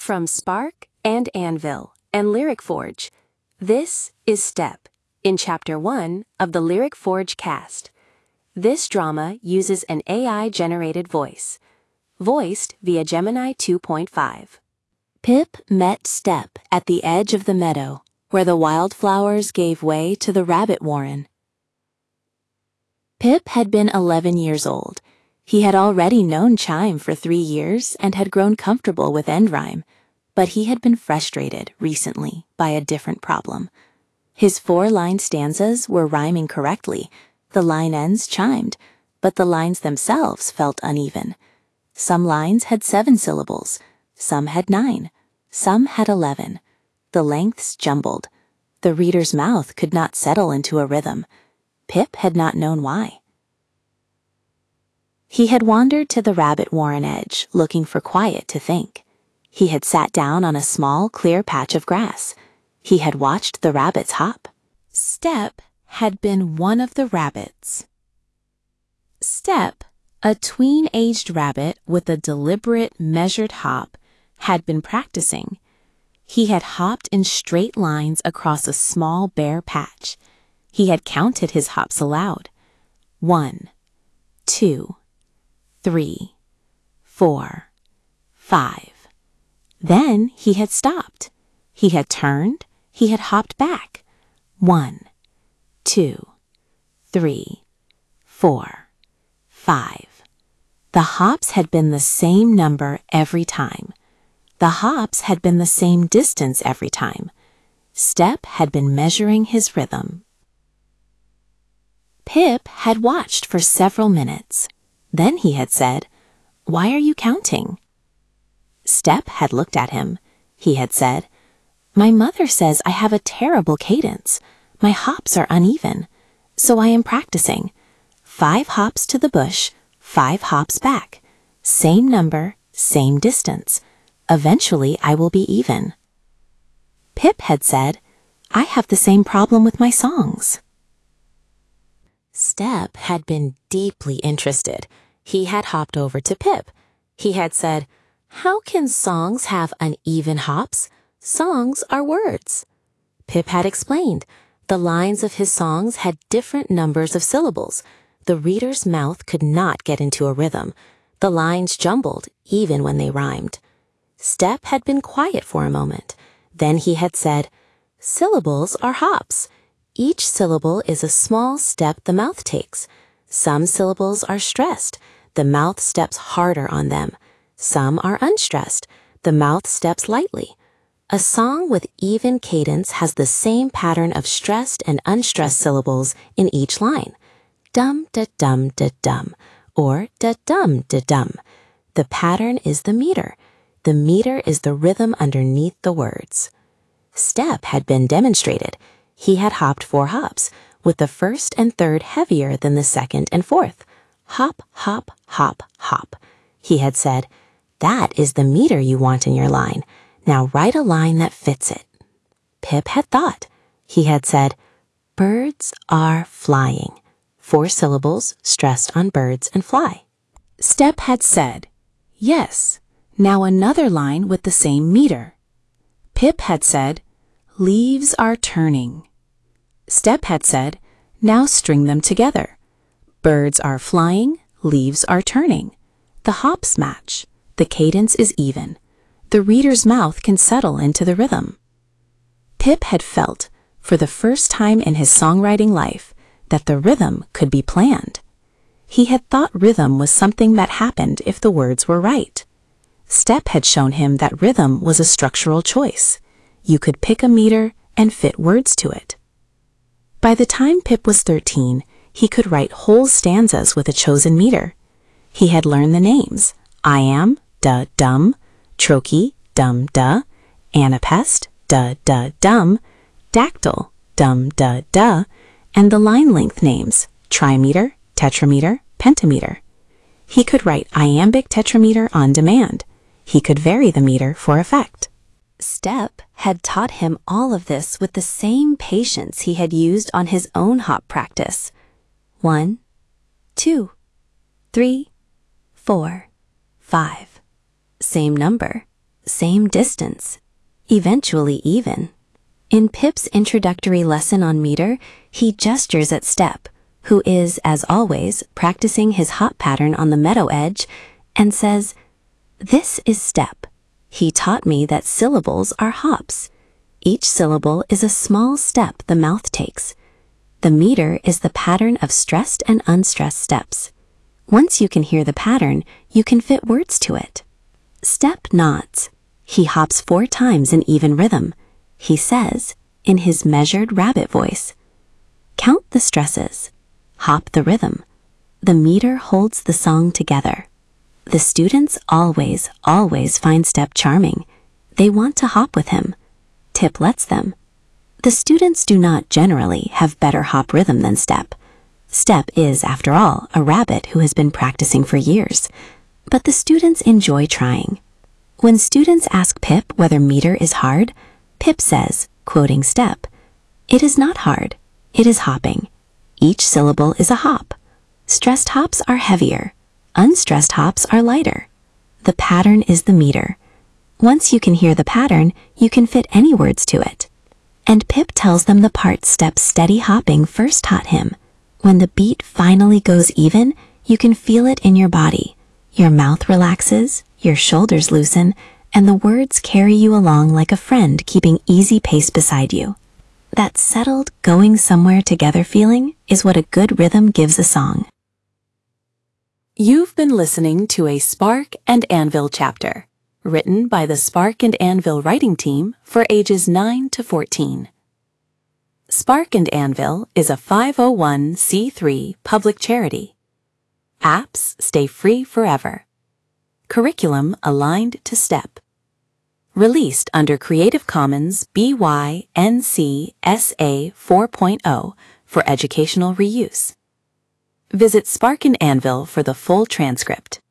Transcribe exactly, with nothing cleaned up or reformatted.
From Spark and Anvil and Lyric Forge, this is Step in Chapter one of the Lyric Forge cast. This drama uses an A I-generated voice, voiced via Gemini two point five. Pip met Step at the edge of the meadow, where the wildflowers gave way to the rabbit warren. Pip had been eleven years old. He had already known Chime for three years and had grown comfortable with end rhyme, but he had been frustrated recently by a different problem. His four-line stanzas were rhyming correctly, the line ends chimed, but the lines themselves felt uneven. Some lines had seven syllables, some had nine, some had eleven. The lengths jumbled. The reader's mouth could not settle into a rhythm. Pip had not known why. He had wandered to the rabbit warren edge, looking for quiet to think. He had sat down on a small, clear patch of grass. He had watched the rabbits hop. Step had been one of the rabbits. Step, a tween-aged rabbit with a deliberate, measured hop, had been practicing. He had hopped in straight lines across a small, bare patch. He had counted his hops aloud. One, two, three, four, five. Then he had stopped. He had turned. He had hopped back. One, two, three, four, five. The hops had been the same number every time. The hops had been the same distance every time. Step had been measuring his rhythm. Pip had watched for several minutes. Then he had said, "Why are you counting?" Step had looked at him. He had said, "My mother says I have a terrible cadence. My hops are uneven. So I am practicing. Five hops to the bush, five hops back. Same number, same distance. Eventually I will be even." Pip had said, "I have the same problem with my songs." Step had been deeply interested. He had hopped over to Pip. He had said, "How can songs have uneven hops? Songs are words." Pip had explained. The lines of his songs had different numbers of syllables. The reader's mouth could not get into a rhythm. The lines jumbled, even when they rhymed. Step had been quiet for a moment. Then he had said, "Syllables are hops. Each syllable is a small step the mouth takes. Some syllables are stressed. The mouth steps harder on them. Some are unstressed. The mouth steps lightly. A song with even cadence has the same pattern of stressed and unstressed syllables in each line. Dum-da-dum-da-dum, or da-dum-da-dum. The pattern is the meter. The meter is the rhythm underneath the words." Step had been demonstrated. He had hopped four hops, with the first and third heavier than the second and fourth. Hop, hop, hop, hop. He had said, "That is the meter you want in your line. Now write a line that fits it." Pip had thought. He had said, "Birds are flying." Four syllables stressed on birds and fly. Step had said, "Yes, now another line with the same meter." Pip had said, "Leaves are turning." Step had said, "Now string them together. Birds are flying, leaves are turning. The hops match. The cadence is even. The reader's mouth can settle into the rhythm." Pip had felt, for the first time in his songwriting life, that the rhythm could be planned. He had thought rhythm was something that happened if the words were right. Step had shown him that rhythm was a structural choice. You could pick a meter and fit words to it. By the time Pip was thirteen, he could write whole stanzas with a chosen meter. He had learned the names, iamb, da, dum, trochee, dum, da, anapest, da, da, dum, dactyl, dum, da, da, and the line length names, trimeter, tetrameter, pentameter. He could write iambic tetrameter on demand. He could vary the meter for effect. Step had taught him all of this with the same patience he had used on his own hop practice. One, two, three, four, five. Same number, same distance, eventually even. In Pip's introductory lesson on meter, he gestures at Step, who is, as always, practicing his hop pattern on the meadow edge, and says, "This is Step. He taught me that syllables are hops. Each syllable is a small step the mouth takes. The meter is the pattern of stressed and unstressed steps. Once you can hear the pattern, you can fit words to it." Step nods. He hops four times in even rhythm. He says, in his measured rabbit voice, "Count the stresses. Hop the rhythm. The meter holds the song together." The students always, always find Step charming. They want to hop with him. Tip lets them. The students do not generally have better hop rhythm than Step. Step is, after all, a rabbit who has been practicing for years. But the students enjoy trying. When students ask Pip whether meter is hard, Pip says, quoting Step, "It is not hard. It is hopping. Each syllable is a hop. Stressed hops are heavier. Unstressed hops are lighter. The pattern is the meter. Once you can hear the pattern, you can fit any words to it." And Pip tells them the part Step's steady hopping first taught him. When the beat finally goes even, you can feel it in your body. Your mouth relaxes, your shoulders loosen, and the words carry you along like a friend keeping easy pace beside you. That settled, going somewhere together feeling is what a good rhythm gives a song. You've been listening to a Spark and Anvil chapter, written by the Spark and Anvil writing team for ages nine to fourteen. Spark and Anvil is a five oh one c three public charity. Apps stay free forever. Curriculum aligned to Step. Released under Creative Commons B Y N C S A four point oh for educational reuse. Visit Spark and Anvil for the full transcript.